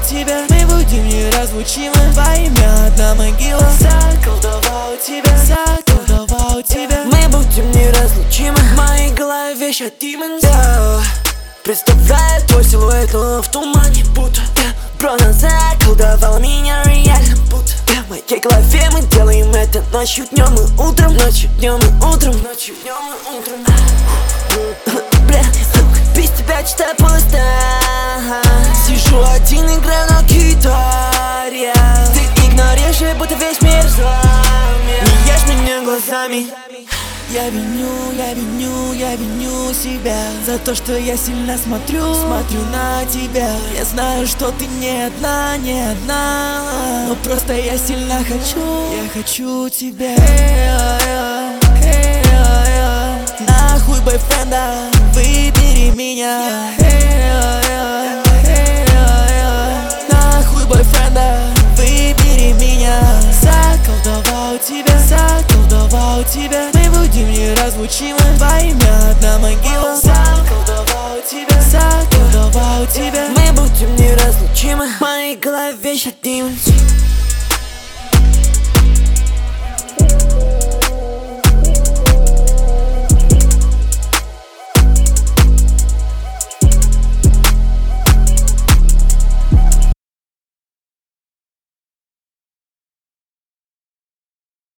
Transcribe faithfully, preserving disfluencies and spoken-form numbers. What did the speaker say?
тебя, мы будем неразлучимы. Во имя одна могила. Заколдовал тебя, заколдовал тебя, мы будем неразлучимы. В моей голове ща демон, да. Представляю твой силуэт, но в тумане будто yeah. Просто заколдовала меня реально будто yeah. В моей голове мы делаем это ночью, днем и утром. Ночью, днем и утром. Ночью, днем и утром. Бля, без тебя что-то пусто. Сижу один, играю на гитаре. Ты игнорируешь, будто весь мир злами. Не ешь меня глазами. Я виню, я виню, я виню себя за то, что я сильно смотрю, смотрю на тебя. Я знаю, что ты не одна, не одна, но просто я сильно хочу, я хочу тебя. Нахуй бойфренда, выбери меня. Нахуй бойфренда, выбери меня. Заколдовал тебя, заколдовал тебя, мы будем неразлучимы. Во имя одна могила. Заколдовал тебя, заколдовал тебя, мы будем неразлучимы. В моей голове ща демон.